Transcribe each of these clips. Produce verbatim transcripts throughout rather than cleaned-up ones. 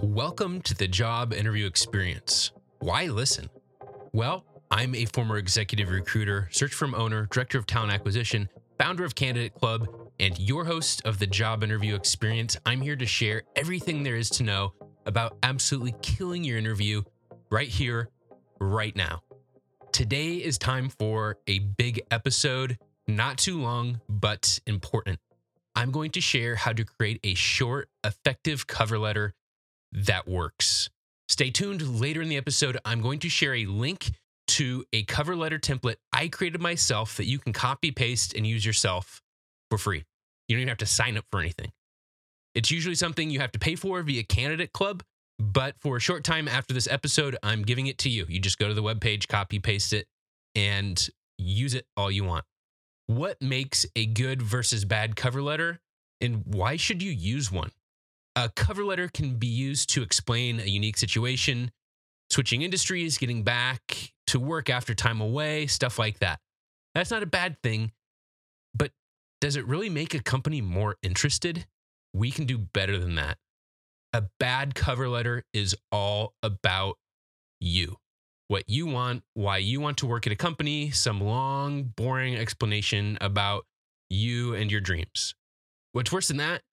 Welcome to the job interview experience. Why listen? Well, I'm a former executive recruiter, search firm owner, director of talent acquisition, founder of Candidate Club, and your host of the job interview experience. I'm here to share everything there is to know about absolutely killing your interview right here, right now. Today is time for a big episode, not too long, but important. I'm going to share how to create a short, effective cover letter that works. Stay tuned. Later in the episode, I'm going to share a link to a cover letter template I created myself that you can copy, paste, and use yourself for free. You don't even have to sign up for anything. It's usually something you have to pay for via Candidate Club, but for a short time after this episode, I'm giving it to you. You just go to the webpage, copy, paste it, and use it all you want. What makes a good versus bad cover letter, and why should you use one? A cover letter can be used to explain a unique situation, switching industries, getting back to work after time away, stuff like that. That's not a bad thing, but does it really make a company more interested? We can do better than that. A bad cover letter is all about you. What you want, why you want to work at a company, some long, boring explanation about you and your dreams. What's worse than that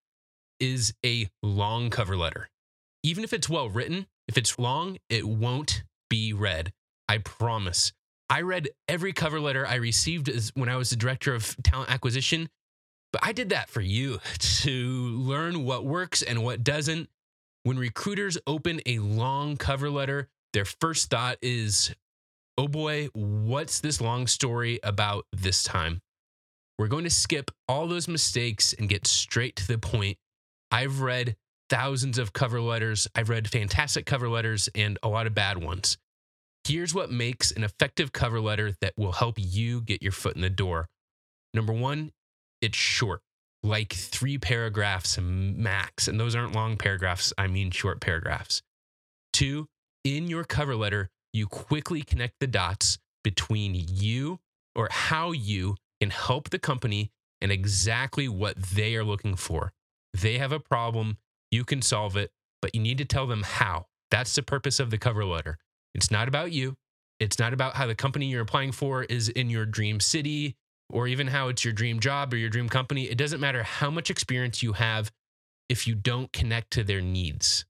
is a long cover letter. Even if it's well written, if it's long, it won't be read. I promise. I read every cover letter I received as when I was the director of talent acquisition, but I did that for you to learn what works and what doesn't. When recruiters open a long cover letter, their first thought is, oh boy, what's this long story about this time? We're going to skip all those mistakes and get straight to the point. I've read thousands of cover letters. I've read fantastic cover letters and a lot of bad ones. Here's what makes an effective cover letter that will help you get your foot in the door. Number one, it's short, like three paragraphs max. And those aren't long paragraphs. I mean short paragraphs. Two, in your cover letter, you quickly connect the dots between you or how you can help the company and exactly what they are looking for. They have a problem, you can solve it, but you need to tell them how. That's the purpose of the cover letter. It's not about you. It's not about how the company you're applying for is in your dream city or even how it's your dream job or your dream company. It doesn't matter how much experience you have if you don't connect to their needs.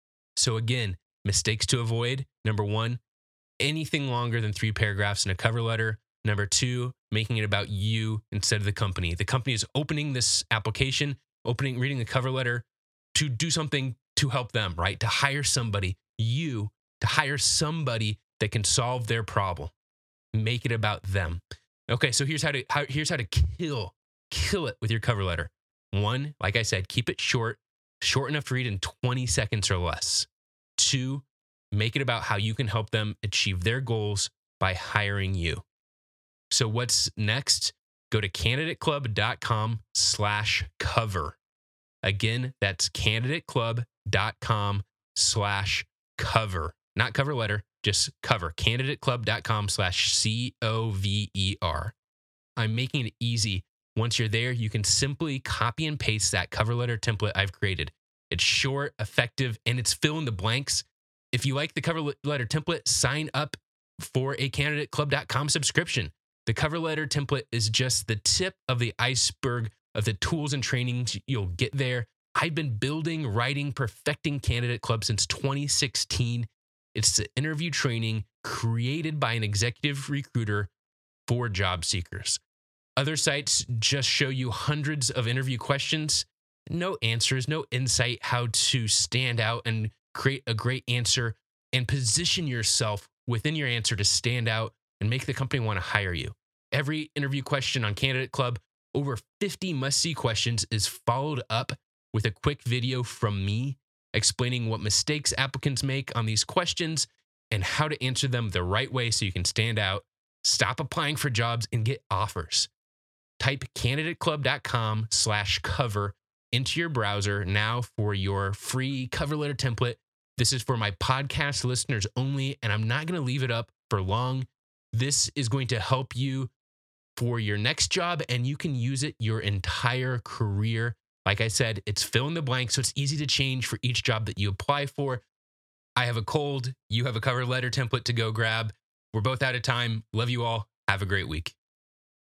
So again, mistakes to avoid. Number one, anything longer than three paragraphs in a cover letter. Number two, making it about you instead of the company. The company is opening this application, opening, reading the cover letter to do something to help them, right? To hire somebody, you, to hire somebody that can solve their problem. Make it about them. Okay, so here's how to how, here's how to kill, kill it with your cover letter. One, like I said, keep it short, short enough to read in twenty seconds or less. Two, make it about how you can help them achieve their goals by hiring you. So what's next? Go to candidateclub.com slash cover. Again, that's candidateclub.com slash cover. Not cover letter, just cover. candidateclub.com slash C O V E R. I'm making it easy. Once you're there, you can simply copy and paste that cover letter template I've created. It's short, effective, and it's fill in the blanks. If you like the cover letter template, sign up for a candidateclub dot com subscription. The cover letter template is just the tip of the iceberg of the tools and trainings you'll get there. I've been building, writing, perfecting Candidate Club since twenty sixteen. It's the interview training created by an executive recruiter for job seekers. Other sites just show you hundreds of interview questions, no answers, no insight how to stand out and create a great answer and position yourself within your answer to stand out and make the company want to hire you. Every interview question on Candidate Club, over fifty must-see questions, is followed up with a quick video from me explaining what mistakes applicants make on these questions and how to answer them the right way so you can stand out, stop applying for jobs, and get offers. Type candidateclub.com slash cover into your browser now for your free cover letter template. This is for my podcast listeners only, and I'm not going to leave it up for long. This is going to help you for your next job, and you can use it your entire career. Like I said, it's fill in the blank, so it's easy to change for each job that you apply for. I have a cold. You have a cover letter template to go grab. We're both out of time. Love you all. Have a great week.